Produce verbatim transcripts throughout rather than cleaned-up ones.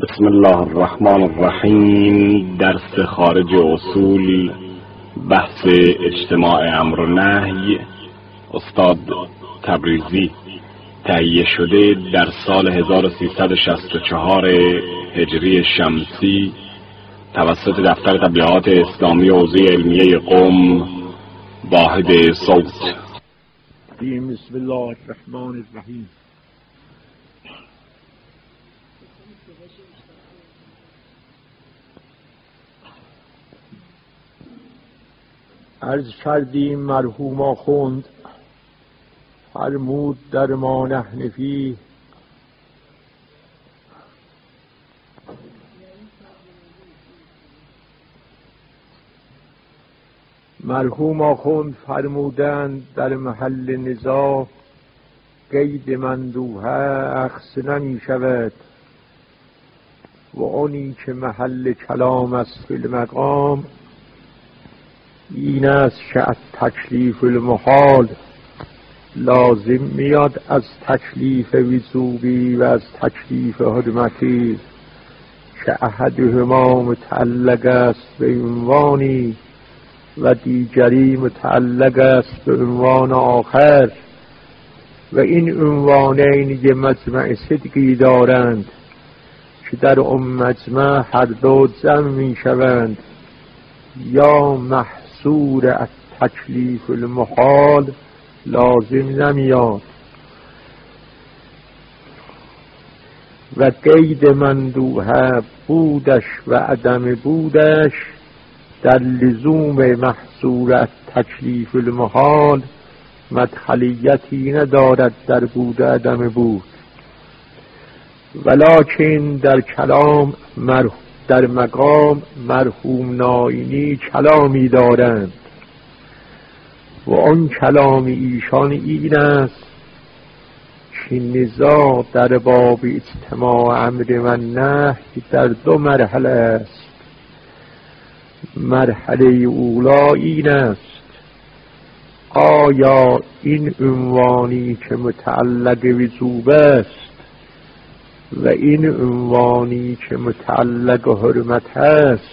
بسم الله الرحمن الرحیم. درس خارج اصول بحث اجتماع امر و نهی، استاد تبریزی. تهیه شده در سال هزار و سیصد و شصت و چهار هجری شمسی توسط دفتر تبلیغات اسلامی حوزه علمیه قم، واحد صوت. بسم الله الرحمن الرحیم. عرض کردیم مرحوم آخوند فرمود در ما نحن فیه مرحوم آخوند فرمودند در محل نزاع قید مندوحه اخذ نمی شود و آنی که محل کلام است فی المقام این است که از تکلیف المحال لازم میاد از تکلیف وجوبی و از تکلیف حرمتی که احدهما متعلق است به عنوانی و دیگری متعلق است به عنوان آخر و این عنوانین یه مجمع صدقی دارند که در اون مجمع هر دو جمع می شوند، یا محصور از تکلیف المحال لازم نمیاد و قید مندوحه بودش و عدم بودش در لزوم محصور از تکلیف المحال مدخلیتی ندارد در بود و عدم بود، ولکن در کلام مرحوم در مقام مرحوم ناینی کلامی دارند و آن کلام ایشان این است که نزاع در باب اجتماع امر و نهی در دو مرحله است. مرحله اولا این است آیا این عنوانی که متعلق وجوب است و این عنوانی که متعلق حرمت است،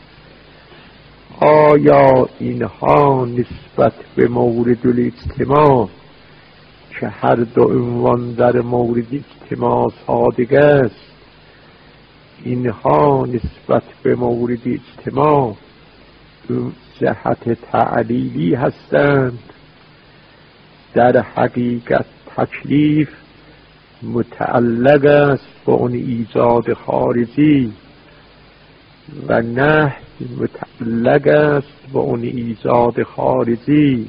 آیا اینها نسبت به مورد الاجتماع که هر دو عنوان در مورد اجتماع صادق است، اینها نسبت به مورد اجتماع جهت تعلیلی هستند؟ در حقیقت تکلیف متعلق است با اون ایجاد خارجی و نهی متعلق است با اون ایجاد خارجی.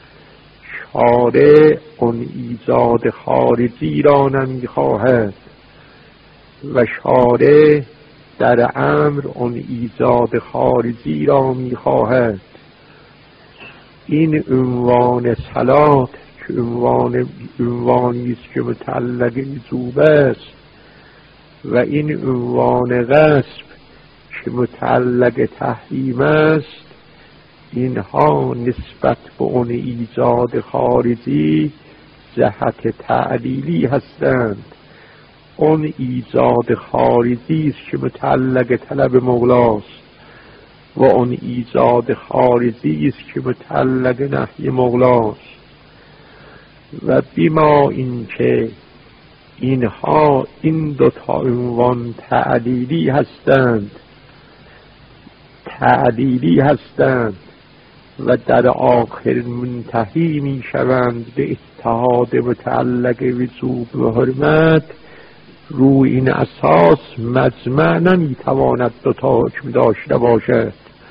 شارع اون ایجاد خارجی را نمیخواهد و شارع در امر اون ایجاد خارجی را میخواهد. این عنوان صلات که عنوان عنوانی است که متعلق وجوب است و این عنوان غصب که متعلق تحریم است، اینها نسبت به اون ایجاد خارجی جهت تعلیلی هستند. اون ایجاد خارجی است که متعلق طلب مولاست و اون ایجاد خارجی است که متعلق نهی مولاست. و بیما این که اینها این دو تا عنوان تعلیلی هستند تعلیلی هستند و در آخر منتهی می شوند به اتحاد متعلق وجوب و حرمت، روی این اساس مجمع نمی تواند دو تا حکم داشته باشد.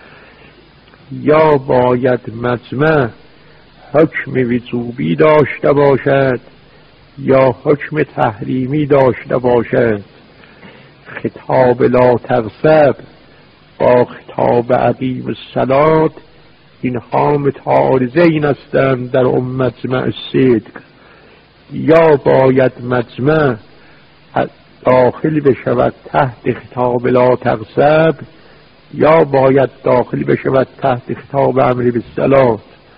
یا باید مجمع حکم وجوبی داشته باشد یا حکم تحریمی داشته باشد. خطاب لا تغصب با خطاب عقیم الصلات اینها متعارضین هستند در اون مجمع صدق. یا باید مجمع داخل بشود تحت خطاب لا تغصب یا باید داخل بشود تحت خطاب امر بالصلات.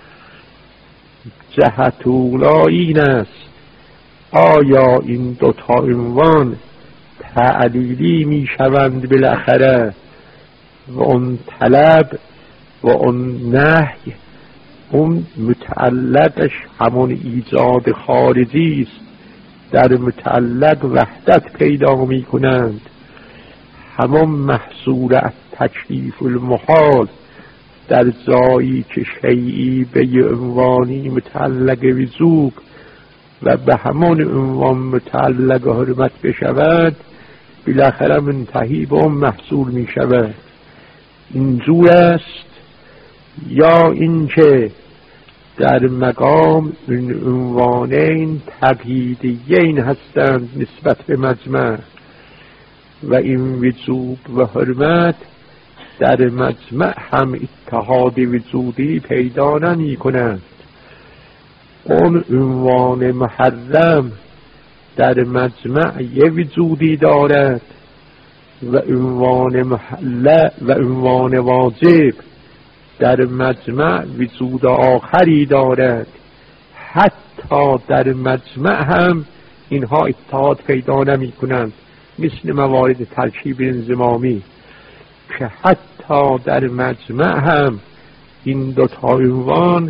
جهت اولا این است آیا این دوتا عنوان تعلیلی می شوند بالاخره و اون طلب و اون نهی اون متعلقش همون ایجاد خارجی است، در متعلق وحدت پیدا می کنند. همون محصول از تکلیف المحال در جایی که شیئی به یه عنوانی متعلق وجوب و به همون عنوان متعلق حرمت بشود، بالاخره منتهی به اون محصول می شود. اینجور است یا اینکه در مقام این عنوانین تقییدیین هستند نسبت به مجمع و این وجوب و حرمت در مجمع هم اتحاد وجودی پیدا نمی کنند. اون عنوان محرم در مجمع یه وجودی دارد و عنوان محله و عنوان واجب در مجمع وجود آخری دارد. حتی در مجمع هم اینها اتحاد پیدا نمی کنند، مثل موارد ترکیب انضمامی که حتی در مجمع هم این دو تا عنوان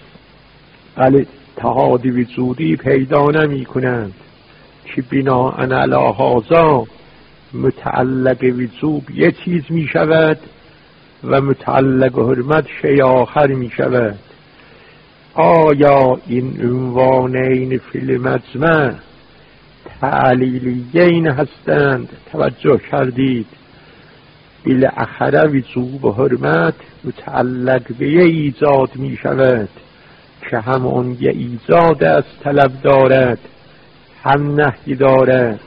اتحاد وجودی پیدا نمی کنند که بناءً علی هذا متعلق وجوب یک چیز می شود و متعلق حرمت شیء آخر می شود. آیا این عنوانین فی المجمع تعلیلیین هستند؟ توجه کردید، بالاخره وجوب و حرمت متعلق به یه ایجاد می شود که هم اون یه ایجاد از طلب دارد هم نهی دارد،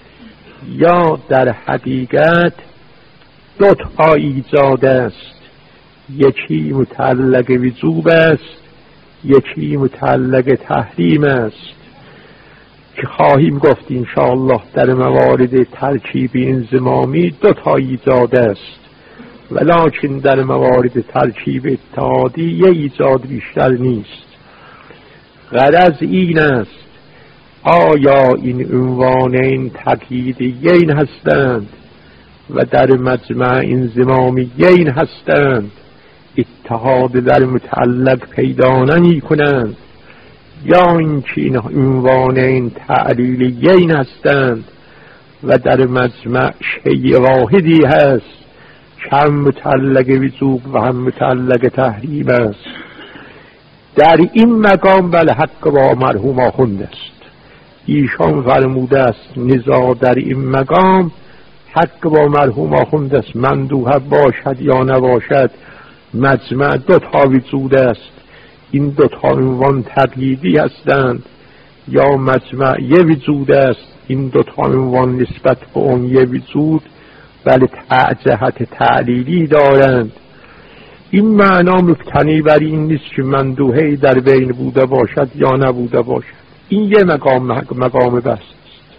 یا در حقیقت دو تا ایجاد است، یکی متعلق وجوب است، یکی متعلق تحریم است که خواهیم گفت انشاءالله در موارد ترکیب انضمامی دو تا ایجاد است، ولکن در موارد ترکیب اتحادی یه ایجاد بیشتر نیست. غرض این است آیا این عنوانین تقییدیین هستند و در مجمع انضمامیین هستند، اتحاد در متعلق پیدا نمی کنند، یا اینکه این عنوانین تعلیلیین هستند و در مجمع شیء واحدی هست که هم متعلق وجوب و هم متعلق تحریم است. در این مقام بل حق با مرحوم آخوند است. ایشان فرموده است نزاع در این مقام حق با مرحوم آخوند است، مندوحه باشد یا نباشد مجمع دو تا وجود است، این دو تا عنوان تقییدی هستند، یا مجمع یه وجود است، این دو تا عنوان نسبت به اون یه وجود ولی جهت تعلیلی دارند. این معنا مبتنی بر این نیست که مندوحه‌ای در بین بوده باشد یا نبوده باشد. این یه مقام مقام بس است.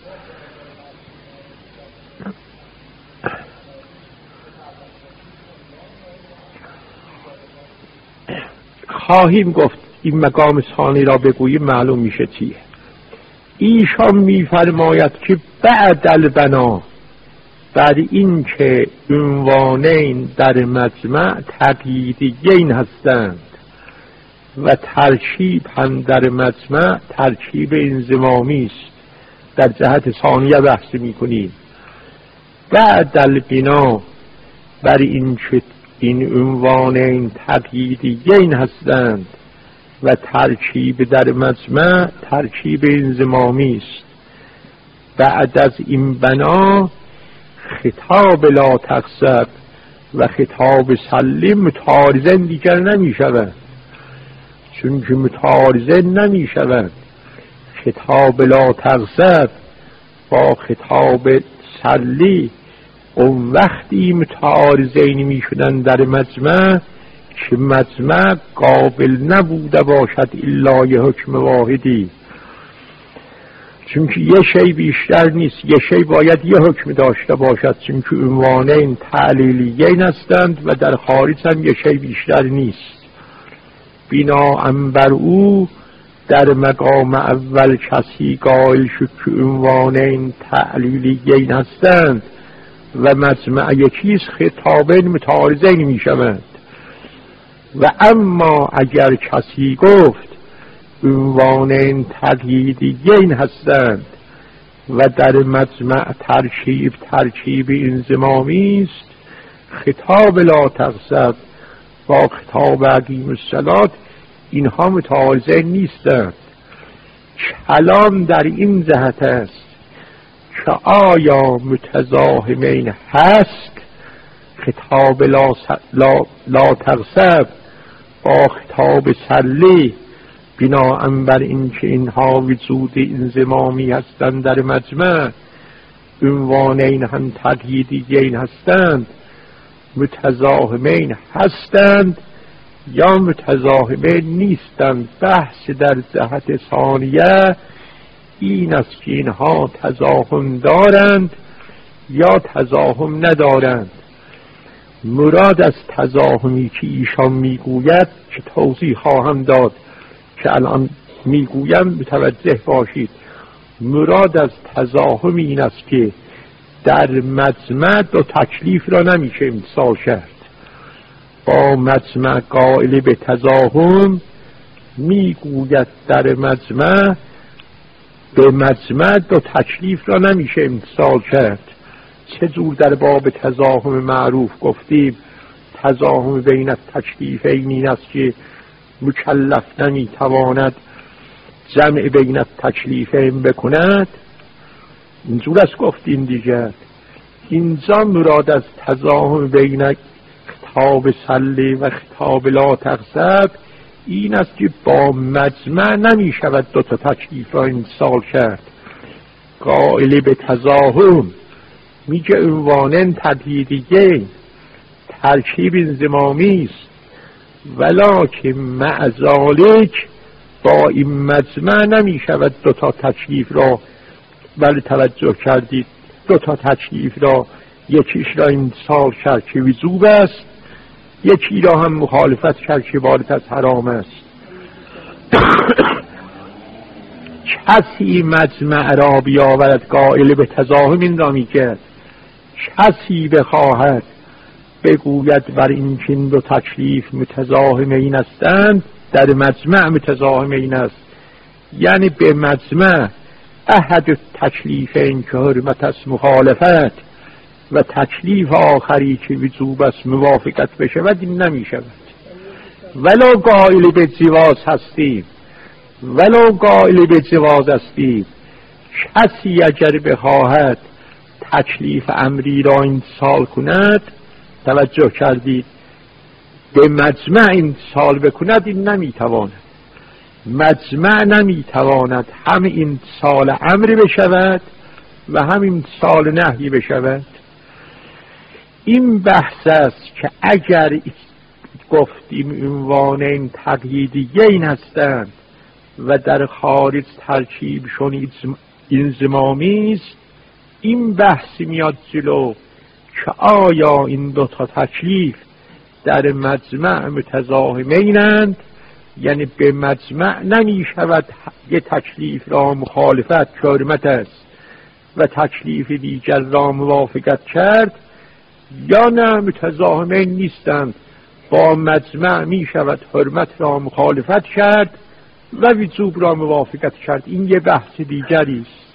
خواهیم گفت این مقام ثانی را بگوییم معلوم میشه چیه. ایشان میفرماید که بعد البنا، بعد این که عنوانین در مجمع تقییدیین هستند و ترکیب هم در مجمع ترکیب انضمامی است، در جهت ثانیه بحث میکنیم. بعد البنا بر این که این عنوانین تقییدیین هستند و ترکیب در مجمع ترکیب انضمامی است، بعد از این بنا خطاب لا تقصد و خطاب سلیم متعارضن دیگر نمی شود، چون که متعارضن نمی شود. خطاب لا تقصد با خطاب سلی اون وقتی متعارضین می شدن در مجمع که مجمع قابل نبوده باشد الا یه حکم واحدی، چون که یه شی بیشتر نیست، یه شی باید یه حکم داشته باشد، چون که عنوانین تعلیلیین هستند و در خارج هم یه شی بیشتر نیست. بناء بر او در مقام اول کسی قائل شد که عنوان این تعلیلیین هستند و مجمع یکیست خطابین متعارضین می شوند. و اما اگر کسی گفت عنوان این تقییدیین هستند و در مجمع ترکیب ترکیب انضمامی است، خطاب لا تغضب با خطاب اقیم الصلاة اینها متعارضین نیستند. کلام در این جهت است که آیا متزاحمین هست، خطاب لا, لا, لا تغضب با خطاب صلی، بناء بر این که اینها وجود انضمامی هستند در مجمع، عنوانین هم تقییدیین هستند، متزاحمین هستند یا متزاحمین نیستند. بحث در جهت ثانیه این است که اینها تزاحم دارند یا تزاحم ندارند. مراد از تزاحمی که ایشان میگوید که توضیح خواهم داد که الان میگویم متوجه باشید. مراد از تزاحم این است که در مجمع دو تکلیف را نمیشه امتثال کرد. با مجمع قائل به تزاحم میگوید در مجمع به مجمع دو تکلیف را نمیشه امتثال کرد. چجور در باب تزاحم معروف گفتیم تزاحم بین التکلیفین این است که مکلف نمیتواند جمع بین التکلیفین بکند، اینجور است گفتیم دیگر. اینجا مراد از تزاحم بین خطاب صلی و خطاب لا تغضب این است که با مجمع نمی شود دو تا تکلیف را امتثال کرد. قائل به تزاحم میگه عنوانن تقییدیین ترکیب انضمامی است، ولکن مع ذالک با این مجمع نمی شود دو تا تکلیف را، ولی توجه کردید دو تا تکلیف را یکیش را امتثال کرد که وجوب است، یکی را هم مخالفت کرد که عبارت از حرام است. کسی مجمع را بیاورد قائل به تزاحم این را میگه، کسی بخواهد بگوید بر این که این دو تکلیف متزاحم این هستند، در مجمع متزاحم این است، یعنی به مجمع احد تکلیفین که حرمت است مخالفت و تکلیف آخری که وجوب است موافقت بشود، این نمی شود. ولو قائل به جواز هستیم ولو قائل به جواز هستیم کسی اگر بخواهد تکلیف امری را امتثال کند، توجه کردید به مجمع امتثال بکند، این نمیتواند. مجمع نمیتواند هم امتثال امری بشود و هم امتثال نهی بشود. این بحث است که اگر گفتیم عنوان این تقییدیین هستند و در خارج ترکیبشون انضمامی است، این بحث میاد جلو که آیا این دو تا تکلیف در مجمع متزاحمینند، یعنی به مجمع نمی شود یک تکلیف را مخالفت که حرمت است و تکلیف دیگر را موافقت کرد، یا نه متزاحمین نیستند، با مجمع می شود حرمت را مخالفت کرد و وجوب را موافقت کرد. این یه بحث دیگری است.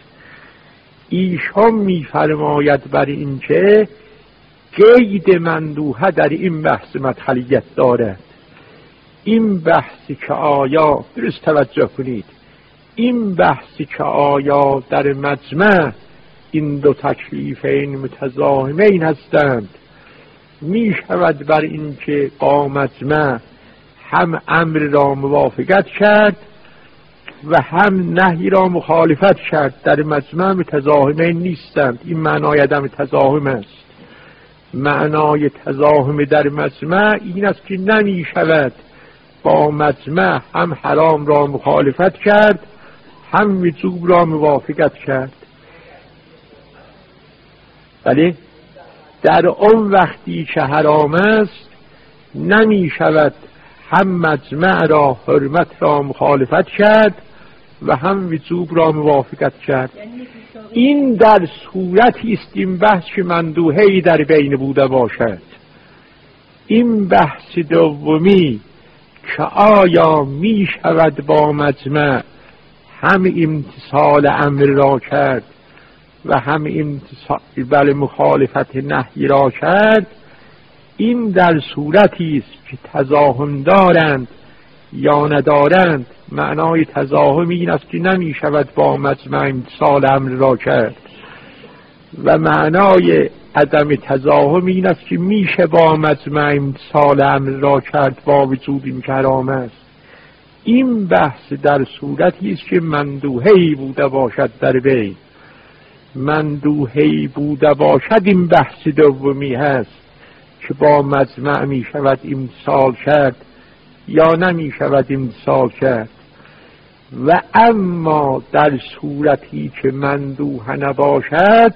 ایشان می فرماید بر این که قید مندوحه در این بحث مدخلیت دارد. این بحثی که آیا، درست توجه کنید، این بحثی که آیا در مجمع این دو تکلیفین متزاحمین هستند، می شود بر این که با مجمع هم امر را موافقت کرد و هم نهی را مخالفت کرد، در مجمع متزاحمین نیستند. این معنای عدم تزاحم است. معنای تزاحم در مجمع این است که نمی شود با مجمع هم حرام را مخالفت کرد هم وجوب را موافقت کرد. بله، در اون وقتی که حرام است نمی شود هم مجمع را حرمت را مخالفت کرد و هم وجوب را موافقت کرد. این در صورتی است این بحث که مندوحه‌ای در بین بوده باشد. این بحث دومی که آیا می شود با مجمع هم امتثال امر را کرد و هم امتثال بل مخالفت نهی را کرد، این در صورتی است که تزاحم دارند یا ندارند. معنای تزاحم این است که نمی شود با مجمع امتثال امر را کرد و معنای عدم تزاحم این است که میشه با مجمع امتثال امر را کرد با وجود این حرام است. این بحث در صورتی است که مندوحه‌ای بوده باشد در بین. مندوحه‌ای بوده باشد این بحث دومی هست که با مجمع می شود امتثال کرد یا نمی شود امتثال کرد. و اما در صورتی که مندوحه نباشد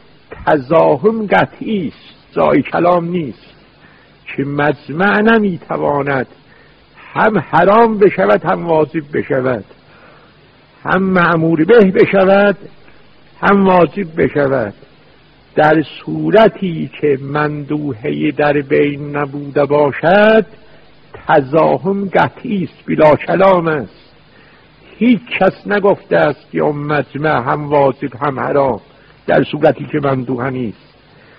تزاحم قطعی است، جای کلام نیست که مجمع نمی تواند هم حرام بشود هم واجب بشود، هم مأمور به بشود هم واجب بشود. در صورتی که مندوحه در بین نبوده باشد تزاحم قطعی است، بلا کلام است. هیچ کس نگفته است که اون مجمع هم واجب هم حرام در صورتی که مندوحه نیست.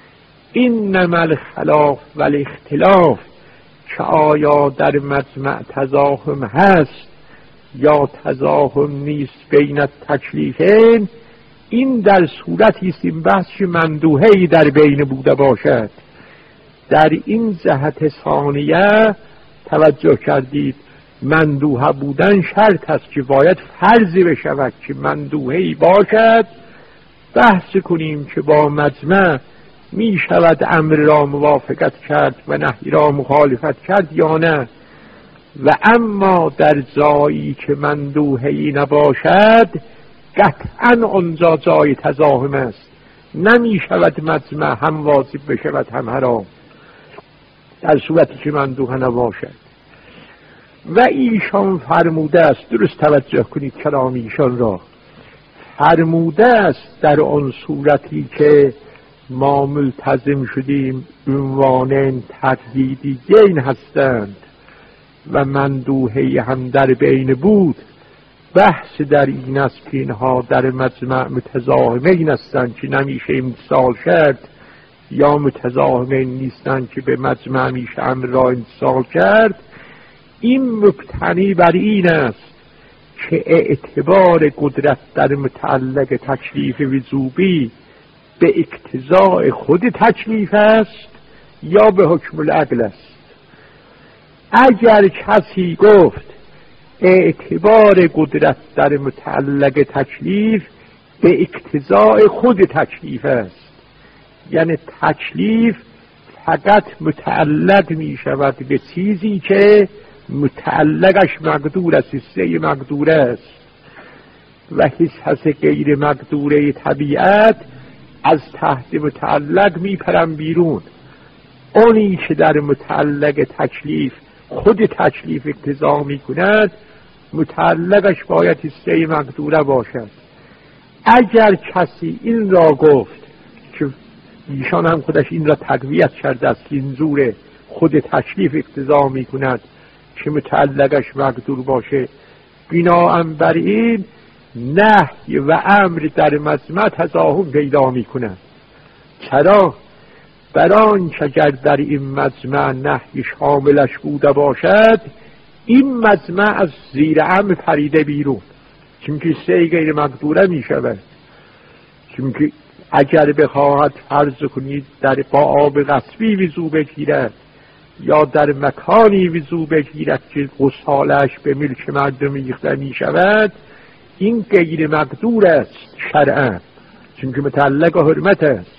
اینما الخلاف و الاختلاف که آیا در مجمع تزاحم هست یا تزاحم نیست بین تکلیفین، این در صورتی است این بحث که مندوحه‌ای در بین بوده باشد. در این جهت ثانیه توجه کردید مندوحه بودن شرط است که باید فرضی بشود که مندوحه‌ای باشد. بحث کنیم که با مجمع می شود امر را موافقت کرد و نهی را مخالفت کرد یا نه. و اما در جایی که مندوحه‌ای نباشد قطعا آنجا جای تزاحم است، نمی شود مجمع هم واجب بشود هم حرام در صورتی که مندوحه نباشد. و ایشان فرموده است، درست توجه کنید کلام ایشان را، فرموده است در آن صورتی که ما ملتزم شدیم عنوانین تقییدیین هستند و مندوحه هم در بین بود، بحث در این است که اینها در مجمع متزاحمین هستند که نمیشه امتثال کرد یا متزاحمین نیستند که به مجمع میشه امر را امتثال کرد. این مبتنی بر این است که اعتبار قدرت در متعلق تکلیف وجوبی به اقتضاء خود تکلیف است یا به حکم العقل است. اگر کسی گفت اعتبار قدرت در متعلق تکلیف به اقتضاء خود تکلیف است، یعنی تکلیف فقط متعلق می شود به چیزی که متعلقش مقدور است، حصه مقدور است، و حصه غیر مقدوره طبیعت از تحت متعلق می پرن بیرون. اونی که در متعلق تکلیف خود تکلیف اقتضا می کند متعلقش باید حصه مقدوره باشد. اگر کسی این را گفت که ایشان هم خودش این را تقویت کرده است که این زور خود تکلیف اقتضا می کند که متعلقش مقدور باشه، بناهن بر این نهی و امر در مجمع تزاحم پیدا می کند. چرا؟ بران که اگر در این مجمع نهی شاملش بوده باشد این مجمع از زیر امر پریده بیرون، چون که سه غیر مقدوره می شود. چون که اگر بخواهد فرض کنید در با آب غصبی وضو بگیرد یا در مکانی وضو بگیرد که غسالش به ملک مردم ریخته می شود، این غیر مقدور است شرعاً، چون که متعلق حرمت است.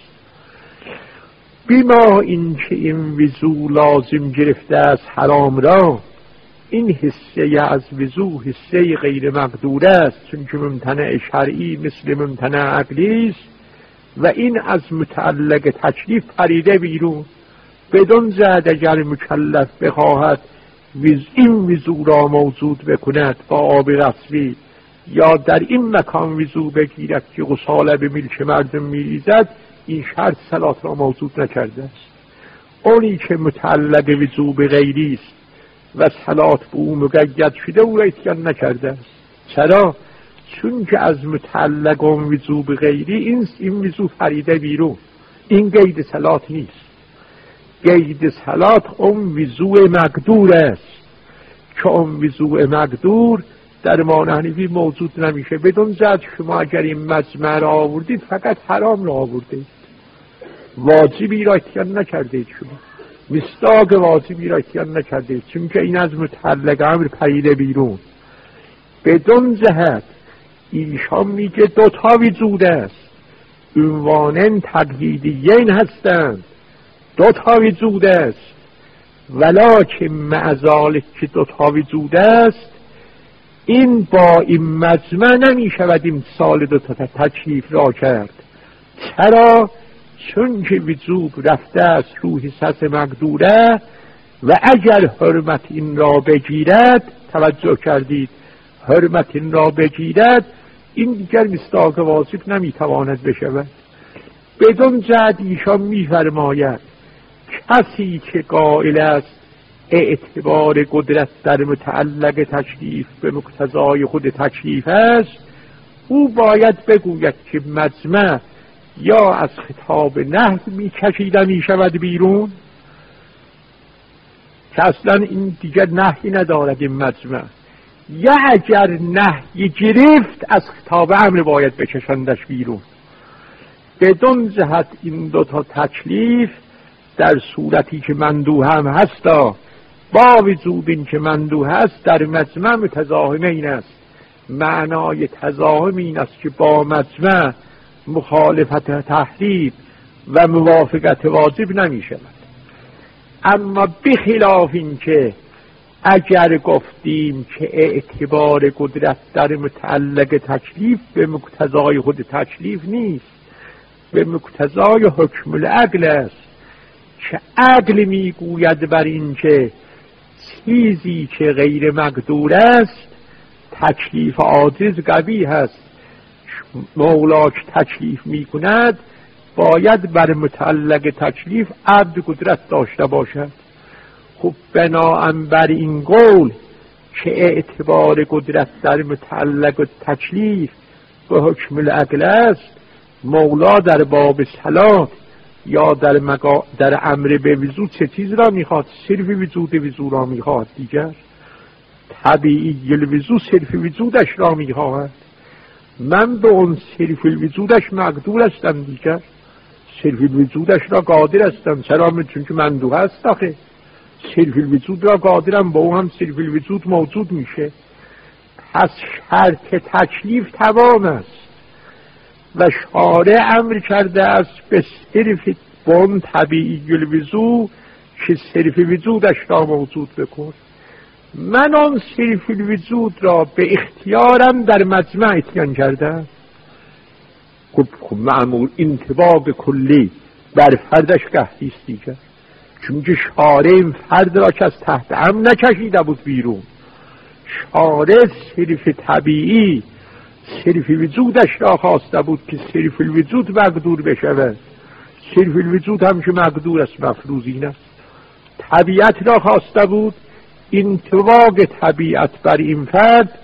بیما این که این وضو لازم گرفته از حرام را، این حصه از وضو حصه غیر مقدوره است، چون که ممتنع شرعی مثل ممتنع عقلی است و این از متعلق تکلیف پریده بیرون. بدون زد اگر مکلف بخواهد ویز این ویزو را موجود بکند با آب غصبی، یا در این مکان ویزو بگیرد که غساله به ملک مردم میریزد، این شرط صلات را موجود نکرده است. اونی که متعلق ویزو به غیری است و صلات به او مقید شده او را اتیان نکرده است. چرا؟ چون که از متعلق اون ویزو به غیری این, این ویزو پریده بیرون، این قید صلات نیست. قید صلات اون ویزو مقدور است که اون ویزو مقدور در مان حنیفی موجود نمیشه. بدون زد شما اگر این مجمع را آوردید فقط حرام را آوردید، واجبی را اتیان نکردید، شما مصداق واجبی را اتیان نکردید، چون که این از متعلق امر پریده بیرون. بدون جهت ایشان میگه دوتا وجود است، عنوانن تقییدیین هستند، دوتا وجود است، ولکن مع ذلک که دوتا وجود است این با این مجمع نمی شود امتثال دوتا تکلیف را کرد. چرا؟ چون که وجوب رفته است روح حصص مقدوره و اگر حرمت این را بگیرد، توجه کردید، حرمت این را بگیرد این دیگر مصداق واجب نمیتواند بشود. بدون جهت ایشان میفرماید کسی که قائل است اعتبار قدرت در متعلق تکلیف به مقتضای خود تکلیف است، او باید بگوید که مجمع یا از خطاب نهی میکشید میشود بیرون، که اصلا این دیگر نهی ندارد این مجمع، یا اگر نهی گرفت از خطاب امر باید بکشندش بیرون. بدون جهت این دوتا تکلیف در صورتی که مندوح هم هستا، با وجود این که مندوح هست در مجمع متضاهم این است. معنای تضاهم این است که با مجمع مخالفت تحریم و موافقت واجب نمی شود. اما بخلاف این که اگر گفتیم که اعتبار قدرت در متعلق تکلیف به مقتضای خود تکلیف نیست، به مقتضای حکم العقل است که عقل میگوید بر این که چیزی که غیر مقدور است تکلیف عاجز قبیح است. مولا که تکلیف میکند باید بر متعلق تکلیف عبد قدرت داشته باشد. خب بناهن بر این قول که اعتبار قدرت در متعلق تکلیف به حکم العقل است، مولا در باب صلات یا در, مقا... در امر به وضو چه چیز را میخواد؟ صرف وجود وضو را میخواد. دیگر طبیعی الوضو صرف وجودش را میخواد. من به اون صرف الوجودش مقدور هستم، دیگر صرف الوجودش را قادر هستم. چرا؟ چون که مندوح است. آخه صرف الوجود را قادرم، با او هم صرف الوجود موجود میشه. پس شرط تکلیف توام است و شارع امر کرده است به صرف بون طبیعی الوضو که صرف وجودش را موجود بکن. من آن صرف الوجود را به اختیارم در مجمع اتیان کردم. خب خب معمول انطباق کلی بر فردش قحطیست دیگر، چون که شارع این فرد را که از تحت هم نکشیده بود بیرون. شارع صرف طبیعی صرف وجودش را خواسته بود که صرف الوجود مقدور بشود. صرف الوجود هم که مقدور است، مفروض این است. طبیعت را خواسته بود، انطباق طبیعت بر این فرد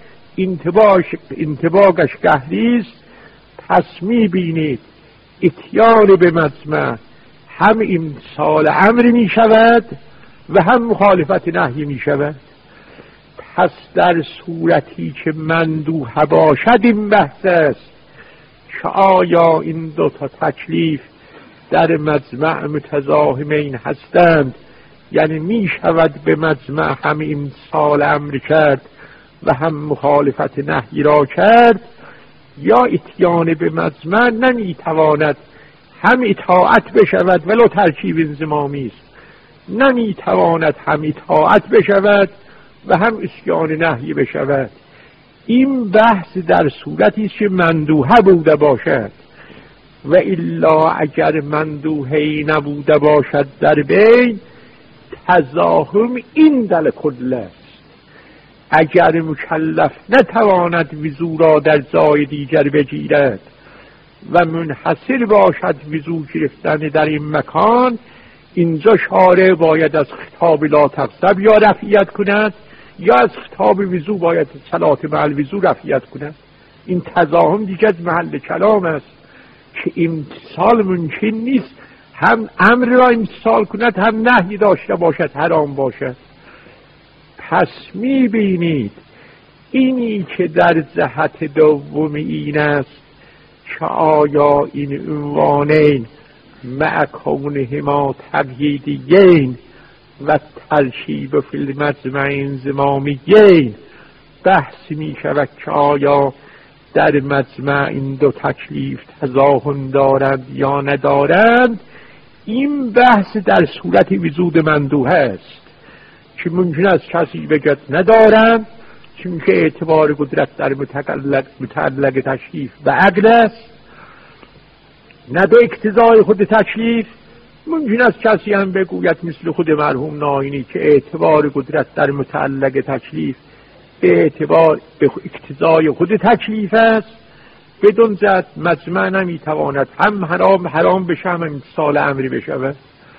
انطباقش قهری است. پس میبینید اتیان به مجمع هم امتثال امر می شود و هم مخالفت نهی می شود. پس در صورتی که مندوح باشد این بحث است که آیا این دو تا تکلیف در مجمع متضاهمین هستند، یعنی می شود به مجمع هم امتثال امر کرد و هم مخالفت نهی را کرد، یا اتیان به مجمع نمی تواند هم اطاعت بشود ولو ترکیب انضمامی است، نمی تواند هم اطاعت بشود و هم اسیان نهی بشود. این بحث در صورتی است که مندوحه بوده باشد، و الا اگر مندوحه‌ای نبوده باشد در بین، تزاحم این دل کل است. اگر مکلف نتواند وضو را در جای دیگر بگیرد و منحصر باشد وضو گرفتن در این مکان، اینجا شارع باید از خطاب لا تغضب یا رفعیت کند یا از خطاب وضو باید صلات مع الوضو رفعیت کند. این تزاحم دیگه از محل کلام است که امتصال ممکن نیست، هم امر را امتصال کند هم نهی داشته باشد، حرام باشد. پس میبینید اینی که در جهت دوم این است که آیا این عنوانین مع کونهما تقییدیین و ترکیب فی المجمع انضمامیین بحث می شود که آیا در مجمع این دو تکلیف تضاحم دارند یا ندارند. این بحث در صورت وجود مندوحه است که ممکن است کسی بگد ندارند، چون که اعتبار قدرت در متعلق, متعلق تکلیف به عقل است نه به اقتضای خود تکلیف. ممکن است کسی هم بگوید مثل خود مرحوم ناینی که اعتبار قدرت در متعلق تکلیف به اعتبار به اقتضای خود تکلیف است، بدون جهت مجمع نمیتواند هم حرام حرام بشه هم امتصال امری بشه.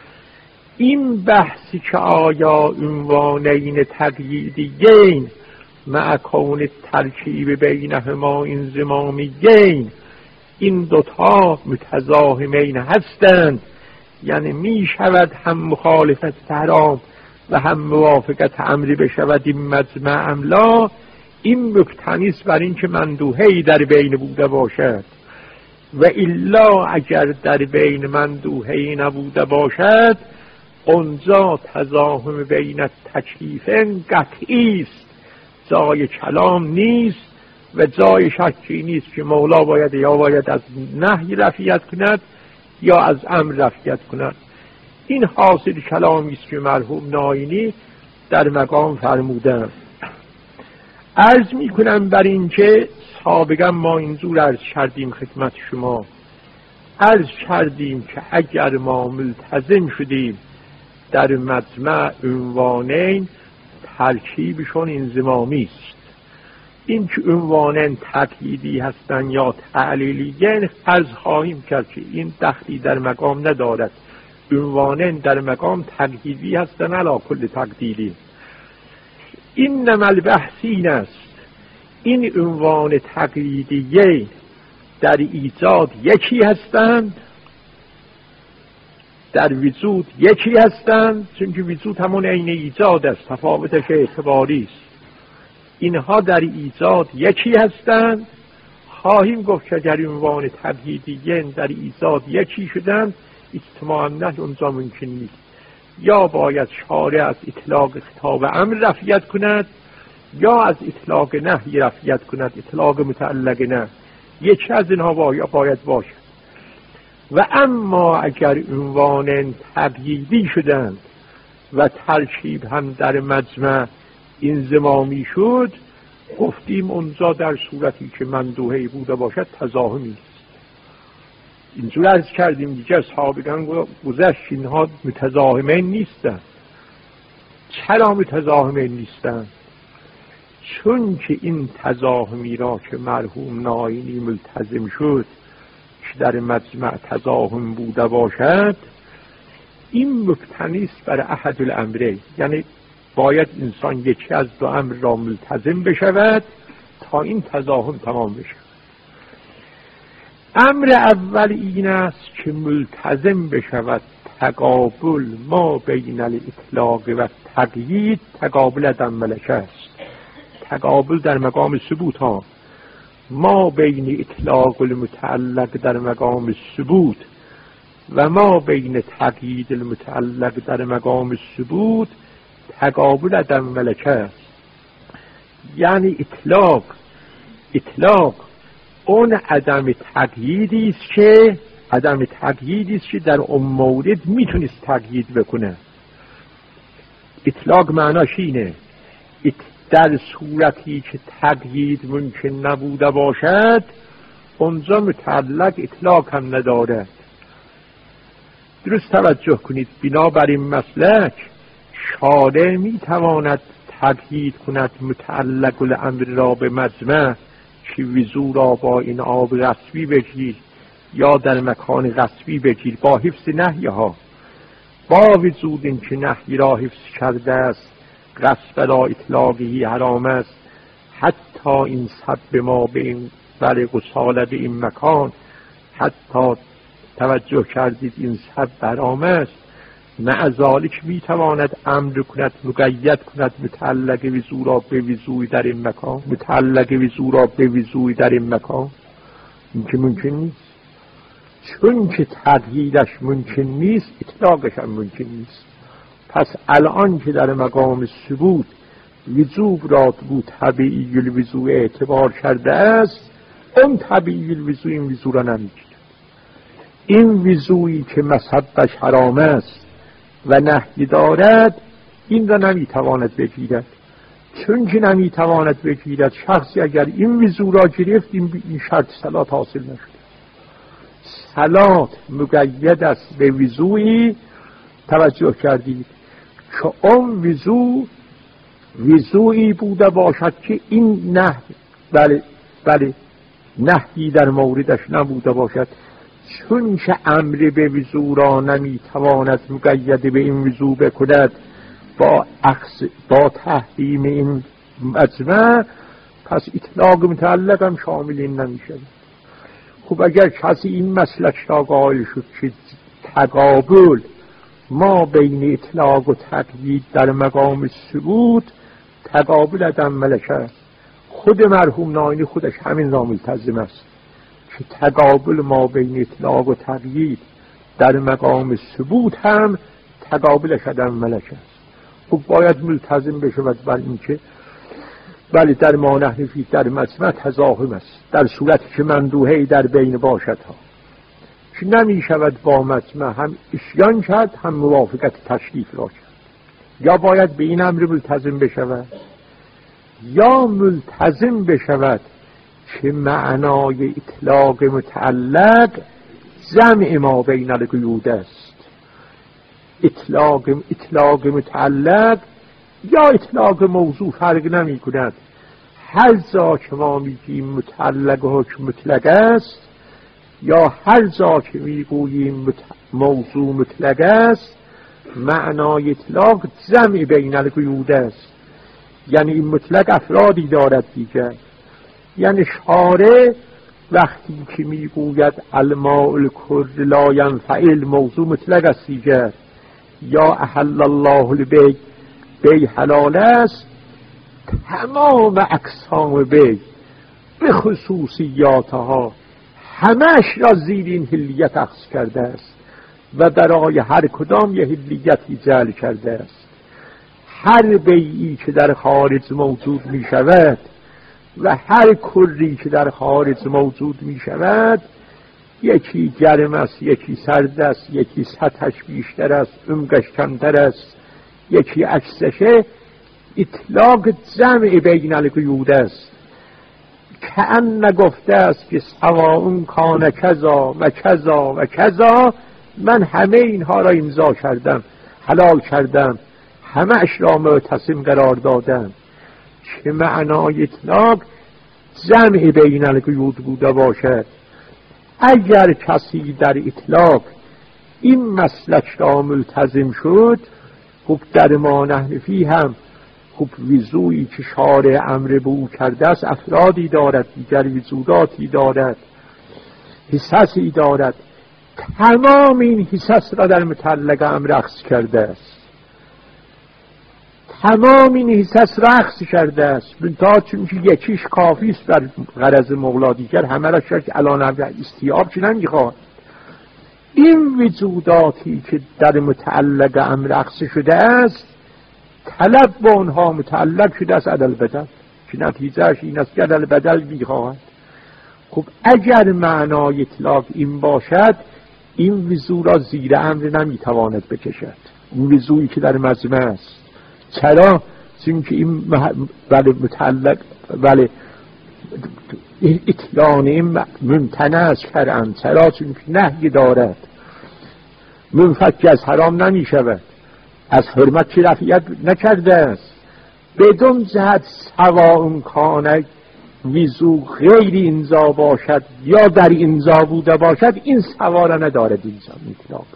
این بحثی که آیا عنوانین تقییدیین مع کون ترکیب بینهما انضمامیین این دوتا متزاحمین هستند، یعنی می شود هم مخالفت حرام و هم موافقت امری بشود این مجمع املا. این مبتنی است بر این که مندوحه‌ای در بین بوده باشد و الا اگر در بین مندوحه‌ای نبوده باشد اونجا تزاحم بین تکلیفین قطعی است، جای کلام نیست و جای شکی نیست که مولا باید یا باید از نهی رفعیت کند یا از امر رفعیت کند. این حاصل کلامی است که مرحوم ناینی در مقام فرمودند. عرض می کنم بر این که سابقا ما اینجور عرض کردیم خدمت شما، عرض کردیم که اگر ما ملتزم شدیم در مجمع عنوانین ترکیبشون انضمامی است. این که عنوانین تقییدی هستند یا تعلیلیین عرض خواهیم کرد که این دخلی در مقام ندارد. عنوانین در مقام تقییدی هستند علی کل تقدیری. این نمل بحثین است. این عنوان تقییدیین در ایجاد یکی هستند، در وجود یکی هستند، چون که وجود همون عین ایجاد است، تفاوتش اعتباری است. اینها در ایجاد یکی هستند. خواهیم گفت که در عنوان تقییدیین در ایجاد یکی شدند اجتماع نه اونجا ممکن نیست، یا باید شارع از اطلاق خطاب امر رفعیت کند یا از اطلاق نهی رفعیت کند، اطلاق متعلق نه، یکی از اینها باید باشد. و اما اگر عنوان تقییدی شدند و ترکیب هم در مجمع انضمامی شد، گفتیم اونجا در صورتی که مندوحه‌ای بوده باشد تزاحمی است. اینجور عرض کردیم دیگه سابقا گذشت اینها متزاحمین نیستند. چرا متزاحمین نیستند؟ چون که این تزاحمی را که مرحوم ناینی ملتزم شد که در مجمع تزاحم بوده باشد، این مبتنی است بر احد الامرین، یعنی باید انسان یکی از دو امر را ملتزم بشود تا این تزاحم تمام بشود. امر اول این است که ملتزم بشود تقابل ما بین الاطلاق و تقیید تقابل عدم ملکه است. تقابل در مقام ثبوت ها، ما بین اطلاق المتعلق در مقام ثبوت و ما بین تقیید المتعلق در مقام ثبوت تقابل عدم ملکه است. یعنی اطلاق اطلاق اون عدم تقییدی است که عدم تقییدی است که در اون مورد میتونست تقیید بکنه. اطلاق معناش اینه در صورتی که تقیید ممکن نبوده باشد اونجا متعلق اطلاق هم ندارد. درست توجه کنید. بنابر این مسلک شارع میتواند تبیید کند متعلق الامر را به مجمع که وضو را با این آب غصبی بگیر یا در مکان غصبی بگیر با حفظ نهی ها، با وجود این که نهی را حفظ کرده است غصب را اطلاقی حرام است. حتی این سب ما به این بله غساله به این مکان، حتی توجه کردید این سب حرام است، مع ذالک میتواند امر کند مقید کند متعلق وضو را به وضوی در این مکان، متعلق وضو را به وضوی در این مکان. این که ممکن نیست، چون که تغییرش ممکن نیست اطلاقش هم ممکن نیست. پس الان که در مقام ثبوت وضو را بو طبیعی الوضو اعتبار کرده است، اون طبیعی الوضو این وضو را نمیگیرد. این وضویی که مذهبش حرام است و نهی دارد این را نمیتواند بگیرد. چون که نمیتواند بگیرد، شخصی اگر این وضو را گرفت این شرط صلات حاصل نشد. صلات مقید است به وضویی توجه کردید که اون وضو وضویی بوده باشد که این نه بله بله نهی در موردش نبوده باشد. چون که امر به وضو را نمیتواند مقید به این وضو بکند با اخص با تحریم این مجمع، پس اطلاق متعلق هم شامل این نمیشه. خب اگر کسی این مسلک را قائل شد که تقابل ما بین اطلاق و تقیید در مقام ثبوت تقابل عدم ملکه، خود مرحوم ناینی خودش همین را ملتزم است که تقابل ما بین اطلاق و تقیید در مقام ثبوت هم تقابلش عدم ملکه است. خب باید ملتزم بشود بر این که ولی در مانع فی در مجمع تزاحم است، در صورتی که مندوحه‌ای در بین باشد ها که نمی شود با مجمع هم اشیان کرد هم موافقت تشریف را کرد. یا باید به این امر ملتزم بشود یا ملتزم بشود که معنای اطلاق متعلق جمع ما بین القیود است. اطلاق اطلاق متعلق یا اطلاق موضوع فرق نمی کند. هر جا که ما میگیم متعلق حکم مطلق است یا هر جا که میگوییم موضوع مطلق است، معنای اطلاق جمع بین القیود است. یعنی این مطلق افرادی دارد دیگر. یعنی شارع وقتی که میگوید الماء الکر لا ینفعل موضوع مطلق است دیگر، یا احل الله البیع بی حلال است، تمام اقسام بی به خصوصیاتها همش را زیر این حلیت اخذ کرده است و برای هر کدام یه حلیتی جعل کرده است. هر بیعی که در خارج موجود می شود و هر کری که در خارج موجود می شود، یکی گرم است، یکی سرد است، یکی سطحش بیشتر است، عمقش کمتر است، یکی عکسشه، اطلاق جمع بین القیود است. که ان گفته است که سواء کان کذا و کذا و کذا، من همه اینها را امضا کردم، حلال کردم، همه اش را معتصم قرار دادم. که معنای اطلاق جمع بین القیود بوده باشد. اگر کسی در اطلاق این مسلک را ملتزم شد، خب در ما نحنفی هم خب وضویی که شارع امر به او کرده است افرادی دارد، دیگر وضوعاتی دارد، حساسی دارد. تمام این حساس را در متعلق امر اخذ کرده است، تمام این حساس را اخذ کرده است. منتها چون که یکیش کافی است بر غرض مولا، دیگر همه را شرک الان استیاب چی نمیخواد. این وجوداتی که در متعلق امر اخذ شده است، طلب با اونها متعلق شده است عدل بدل، که نتیجهش این است که عدل بدل میخواهد. خب اگر معنای اطلاق این باشد، این وضو را زیر امر نمیتواند بکشد، این وضویی که در مجمع است. چرا؟ چون که این ولی متعلق ولی اتیان این ممتنع از شرعاً. چرا؟ چون که نهی دارد، منفک از حرام نمی شود. از حرمت چی رفعیت نکرده است. بدون جهت سواء کان وضو غیر اینجا باشد یا در اینجا بوده باشد، این سوا را ندارد اینجا اطلاق.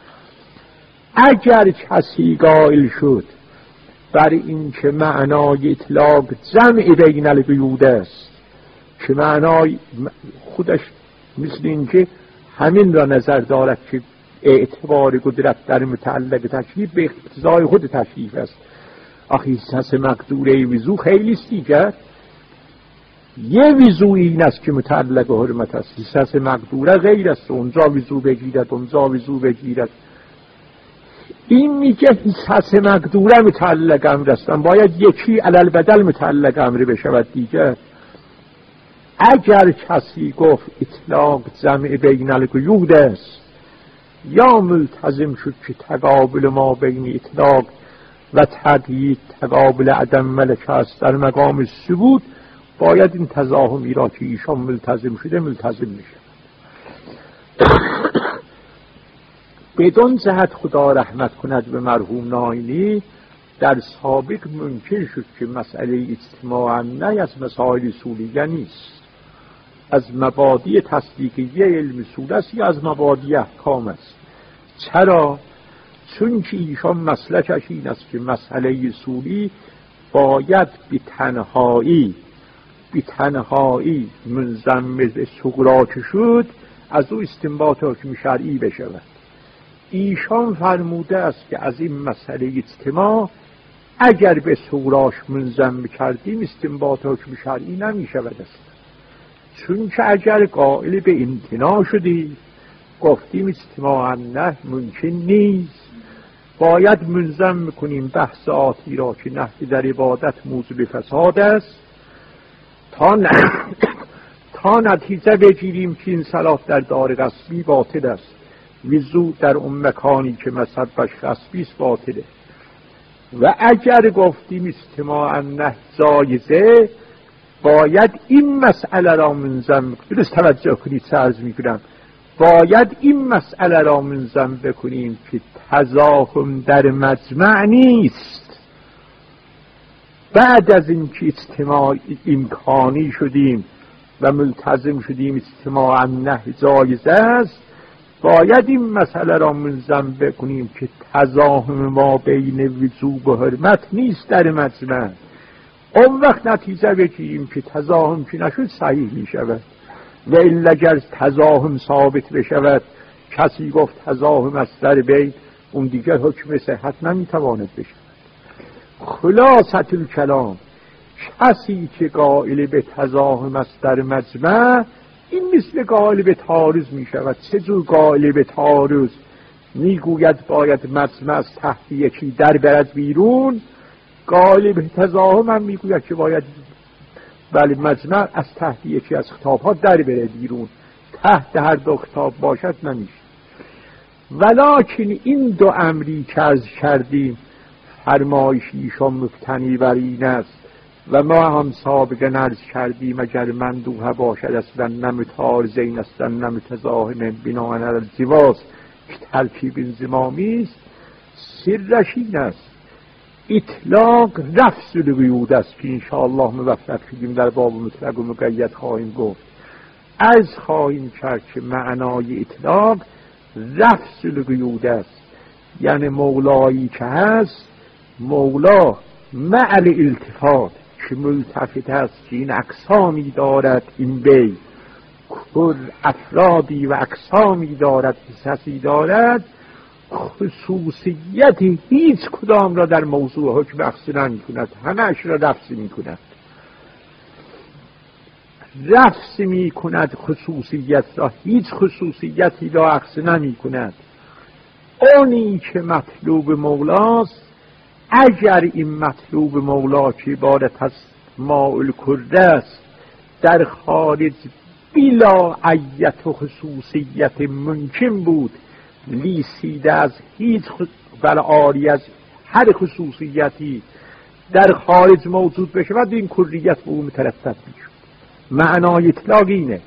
اگر کسی قائل شد بر این که معنای اطلاق جمع بین القیود است، که معنای خودش مثل این که همین را نظر دارد که اعتبار قدرت در متعلق تشریف به اقتضای خود تشریف است. آخی سس مقدوره وضو خیلی است دیگر، یه وضو این است که متعلق حرمت است، سس مقدوره غیر است، اونجا وضو بگیرد اونجا وضو بگیرد. این میگه سس مقدوره متعلق امر است، باید یکی علل بدل متعلق امر بشود دیگر. اگر کسی گفت اطلاق جمع بین القیود است، یا ملتزم شد که تقابل ما بین اطلاق و تقیید تقابل عدم ملکه است در مقام ثبوت، باید این تضاهمی را که ایشان ملتزم شده ملتزم میشه. بدون جهت خدا رحمت کند به مرحوم ناینی، در سابق ممکن شد که مسئله اجتماع نه از مسائل اصولیه نیست، از مبادی تصدیقیه علم اصول است یا از مبادی احکام است. چرا؟ چون که ایشان مسلکش این است که مسئله اصولی باید به تنهایی به تنهایی منضم به سغرا که شد از او استنباط حکم شرعی بشود. ایشان فرموده است که از این مسئله اجتماع اگر به سغراش منضم کردیم استنباط حکم شرعی نمی شود است. چون که اگر قائل به امتناع شدی گفتیم اجتماع نه ممکن نیست، باید منضم میکنیم بحث آتی را که نهی در عبادت موجب فساد است تا ن... تا نتیجه بگیریم که این صلات در دار غصبی باطل است، وضو در اون مکانی که مذهبش غصبی است باطله. و اگر گفتیم اجتماع نه جایزه، باید این مسئله را منضم درست توجه کنید چه عرض میکنم، باید این مسئله را منضم بکنیم که تضاهم در مجمع نیست. بعد از این که اجتماع امکانی شدیم و ملتزم شدیم اجتماع نه جایز است، باید این مسئله را منضم بکنیم که تضاهم ما بین وجوب و حرمت نیست در مجمع. اون وقت نتیجه بگیریم که تضاهم که نشد صحیح می شود. و این اگر تضاهم ثابت بشود، کسی گفت تضاهم است در بین، اون دیگر حکم صحت نمیتواند بشود. خلاصة الکلام، کسی که قائل به تضاهم است در مجمع، این مثل قائل به تعارض می شود. چه جور قائل به تعارض؟ میگوید باید مجمع از تحت یکی در برد بیرون، قائل به تضاهم هم میگوید که باید ولی مجمع از تحت یکی از خطاب ها در بره بیرون، تحت هر دو خطاب باشد نمیشه. ولکن این دو امری که عرض کردیم فرمایش ایشان مبتنی بر این است و ما هم سابقا عرض کردیم اگر مندوحه باشد اصلا نمتعارضین اصلا نمتضاهم بناء علی الجواز که ترکیب انضمامی است. سرش این است اطلاق رفض القیود است که انشاءالله موفق شدیم در باب مطلق و مقید خواهیم گفت. از خواهیم کرد که معنای اطلاق رفض القیود است، یعنی مولایی که هست مولا مع الالتفات که ملتفت است که این اقسامی دارد، این بی کل افرادی و اقسامی دارد، حسسی دارد، خصوصیت هیچ کدام را در موضوع حکم اخذ نمی کند، همه اش را رفض می کند. رفض می کند خصوصیت را، هیچ خصوصیتی را اخذ نمی کند. اونی که مطلوب مولاست، اگر این مطلوب مولا که عبارت از ماء الکرده است در خارج بلا ایت خصوصیت ممکن بود لیسیده از هیچ بل آری از هر خصوصیتی در خارج موجود بشه و این کلیت به اون مترتب میشود. معنای اطلاق اینه،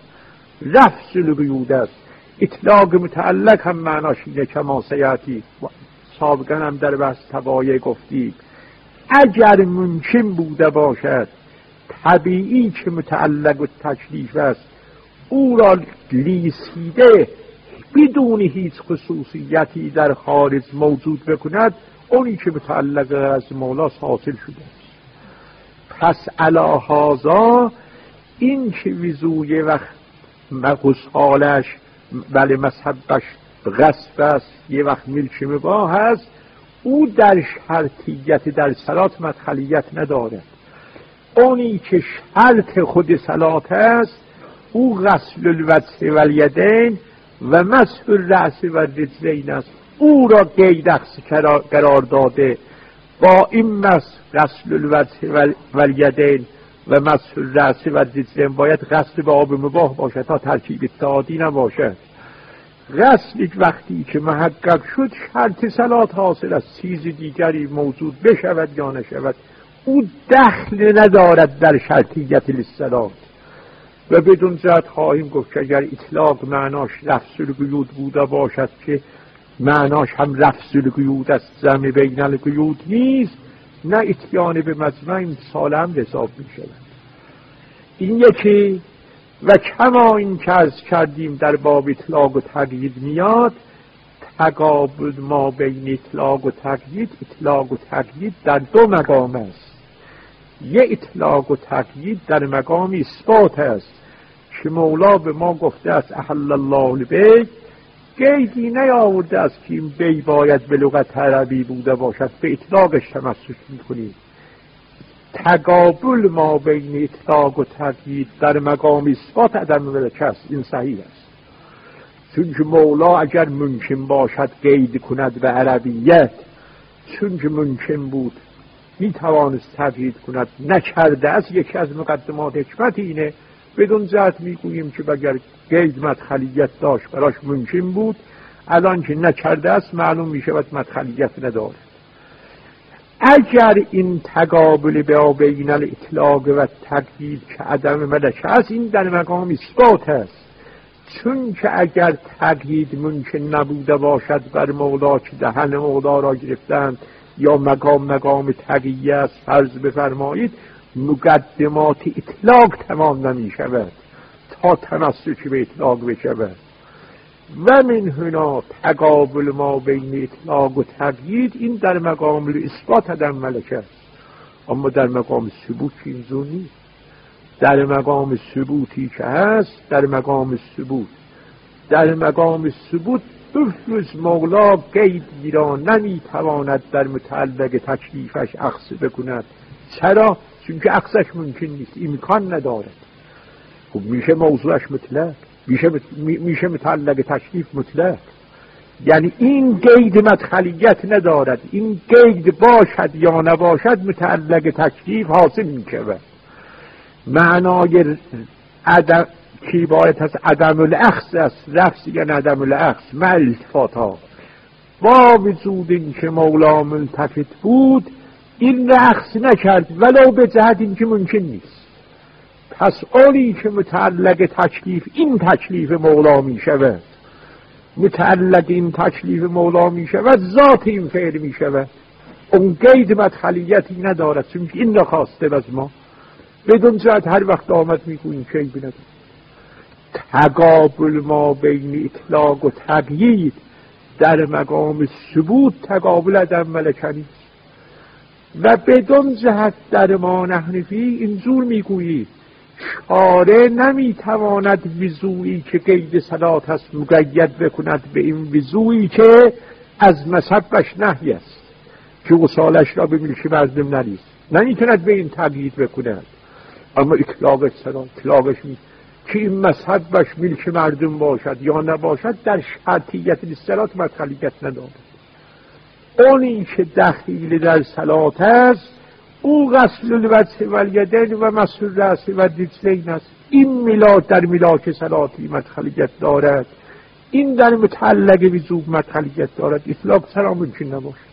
رفض القیود است. اطلاق متعلق هم معناش اینه کما سیاتی سابقا هم در بحث تبایع گفتیم اگر ممکن بوده باشد طبیعی که متعلق و تکلیف است او را لیسیده بدون هیچ خصوصیتی در خارج موجود بکند، اونی که متعلق از مولا حاصل شده. پس علی هذا این که وضوی و غسالش بله مذهبش غصب است، یه وقت ملک مباح است، او در شرطیت در صلات مدخلیت ندارد. اونی که شرط خود صلات است او غسل الوجه و الیدین و مسح الرأس و الرجلین است. او را قید اخص قرار داده. با این مسح غسل الوجه و الیدین و مسح الرأس و الرجلین باید غسل به آب مباح باشد تا ترکیب اتحادی نباشد. غسل وقتی که محقق شد شرط صلات حاصل است، چیز دیگری موجود بشود یا نشود او دخل ندارد در شرطیت للصلات. و بدون جهت خواهیم گفت که اگر اطلاق معناش رفع القیود بوده باشد که معناش هم رفع القیود است، ضم بین القیود نیست، نه اتیان به مجمع امتصال هم حساب می شود. این یکی. و کما این که عرض کردیم در باب اطلاق و تقیید میاد، تقابل ما بین اطلاق و تقیید، اطلاق و تقیید در دو مقام است. یه اطلاق و تقیید در مقام اثبات است که مولا به ما گفته است احل الله البیع، قیدی نیاورده است که این بی باید به لغت عربی بوده باشد، به اطلاقش تمسک میکنید. تقابل ما بین اطلاق و تقیید در مقام اثبات عدم ملکه است. این صحیح است، چون که مولا اگر ممکن باشد قید کند به عربیت، چون که ممکن بود می توانست تقیید کند، نکرده است. یکی از مقدمات حکمت اینه، بدون جهت میگوییم که اگر قید مدخلیت داشت براش ممکن بود، الان که نکرده است معلوم می شود مدخلیت ندارد. اگر این تقابل به بین الاطلاق و تقیید که عدم ملکه است، این در مقام اثبات است، چون که اگر تقیید ممکن نبوده باشد بر مولا که دهن مولا را گرفتند یا مقام مقام تقییه است فرض بفرمایید، مقدمات اطلاق تمام نمی شود تا تمسک به اطلاق بشود. و من هنا تقابل ما بین اطلاق و تقیید این در مقام اثبات عدم ملکه است. اما در مقام ثبوت اینجور نیست. در مقام ثبوتی که هست، در مقام ثبوت در مقام ثبوت بفرض مولا قیدی را نمیتواند در متعلق تکلیفش اخذ بکند. چرا؟ چون که اخذش ممکن نیست، امکان ندارد. خب میشه موضوعش مطلق، میشه میشه متعلق تکلیف مطلق، یعنی این قید مدخلیت ندارد. این قید باشد یا نباشد متعلق تکلیف حاصل میشود. معنای عدم کی باید هست عدم الاخذ است، رفض یا عدم الاخذ مع التفاتا. با وجود این که مولا ملتفت بود این رخص نکرد ولو به جهت این که ممکن نیست. پس اونی که متعلق تکلیف این تکلیف مولا می شود، متعلق این تکلیف مولا می شود، ذات این فعل می شود. اون قید مدخلیتی ندارد، چون که این را خواسته از ما. بدون جهت هر وقت آمد می گوییم که این بینده. تقابل ما بین اطلاق و تقیید در مقام ثبوت تقابل عدم ملکنی و بدون جهت در ما نحنفی اینجور میگویی شارع نمیتواند وضوئی که قید صلات است مقید بکند به این وضوئی که از مذهبش نهی است که غسالش را به ملک مردم نریز، نمیتواند به این تقیید بکند. اما اطلاق صلات اطلاقش نیست که این مذهبش ملک مردم باشد یا نباشد، در شرطیت صلات مدخلیت ندارد. اونی که دخیل در صلات است او غسل الوجه و الیدین و مسح الرأس و الرجلین است. این ملاک در ملاک صلاتی مدخلیت دارد، این در متعلق وضو مدخلیت دارد. اطلاق سرا ممکن نباشد.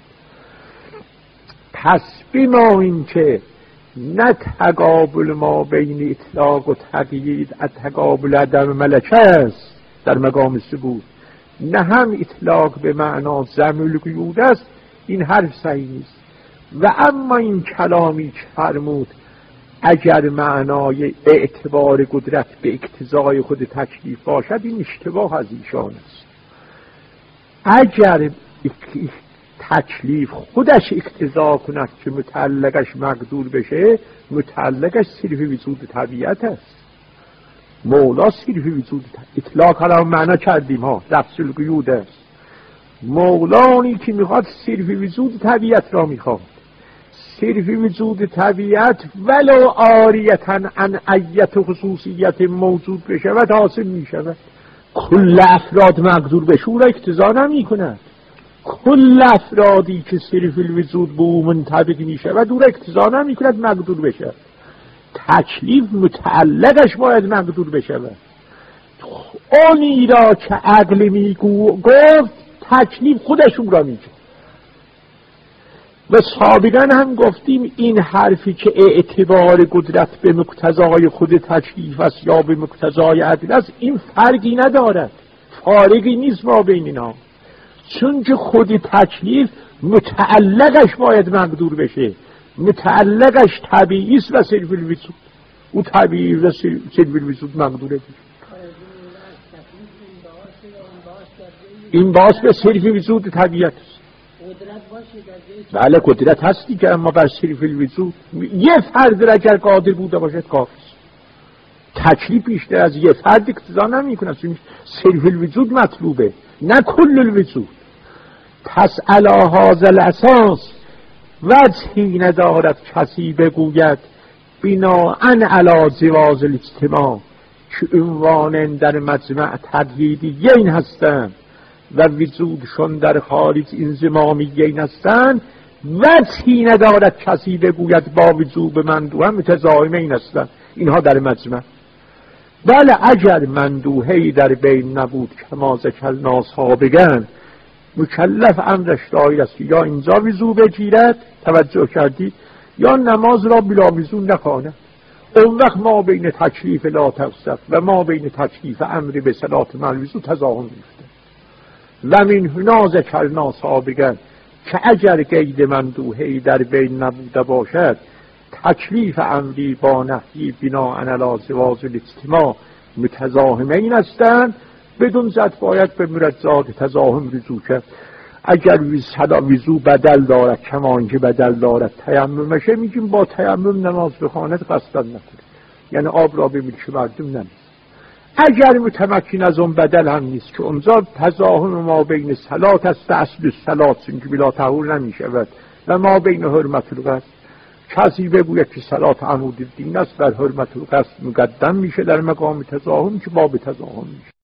پس بما این که نه تقابل ما بین اطلاق و تقیید تقابل عدم ملکه است در مقام ثبوت، نه هم اطلاق به معنا ضم القیود است، این حرف صحیح نیست. و اما این کلامی که فرمود اگر معنای اعتبار قدرت به اقتضای خود تکلیف باشد، این اشتباه از ایشان است. اگر تکلیف خودش اقتضا کند که متعلقش مقدور بشه، متعلقش صرف وجود طبیعت است. مولا صرف وجود طبیعت، اطلاق کلام معنا کردیم ها، لفظ القیود است. مولانی که میخواد صرف وجود طبیعت را میخواد، صرف وجود طبیعت ولو عاریتاً عن ایت خصوصیت موجود بشود حاصل میشود. کل افراد مقدور بشه او را اقتضا نمی کند. کل افرادی که صرف الوجود به او منطبق می شود او را اقتضا نمی کند مقدور بشه. تکلیف متعلقش باید مقدور بشود. اونی را که عقل می گفت تکلیف خودش اون را می گفت. و سابقا هم گفتیم این حرفی که اعتبار قدرت به مقتضای خود تکلیف است یا به مقتضای عدل است، این فرقی ندارد، فارقی نیست ما بین اینا، چون که خود تکلیف متعلقش باید مقدور بشه، متعلقش طبیعی است و صرف الوجود، او طبیعی و صرف الوجود مقدوره. این باعث به صرف وجود طبیعت است. بله قدرت هستی که اما بر صرف الوجود یه فرد را اگر قادر بوده باشد کافی است. تکلیف بیشتر از یه فرد اقتضا نمی کند، چون صرف الوجود مطلوبه نه کل الوجود. پس علی هذا الاساس وجهی ندارد کسی بگوید بناء علی جواز الاجتماع که عنوان در مجمع تقییدیین هستند و وجودشون در خارج انضمامیین هستند، وجهی ندارد کسی بگوید با وجود مندوحه متضامنین هستند اینها در مجمع. بله اگر مندوحه‌ای در بین نبود کما ذکرنا سابقاً، مکلف امرش دایر است یا اینجا وضو بگیرد، توجه کردید، یا نماز را بلا وضو نخواند. اون وقت ما بین تکلیف لا تفسق و ما بین تکلیف امر به صلات مع الوضو تضاهم میفته. و من هنا ذکرنا سابقاً که اگر قید مندوحه‌ای در بین نبوده باشد، تکلیف امری با نهی بنا علی جواز الاجتماع متضاهمین هستند، بدون زد باید به مرجعات تضاهم رجوع کرد. اگر وضو بدل دارد کما اینکه بدل دارد تیممشه، میگیم با تیمم نماز بخواند قصدا نکنه، یعنی آب را به ملک مردم نمیست. اگر متمکن از اون بدل هم نیست که اونجا تضاهم ما بین صلات است، اصل صلات چونکه بلا طهور نمیشود، و ما بین حرمت القصد. کسی بگوید که صلات عمود الدین است، بر حرمت القصد مقدم میشه در مقام تضاهم که باب تضاهم میشه.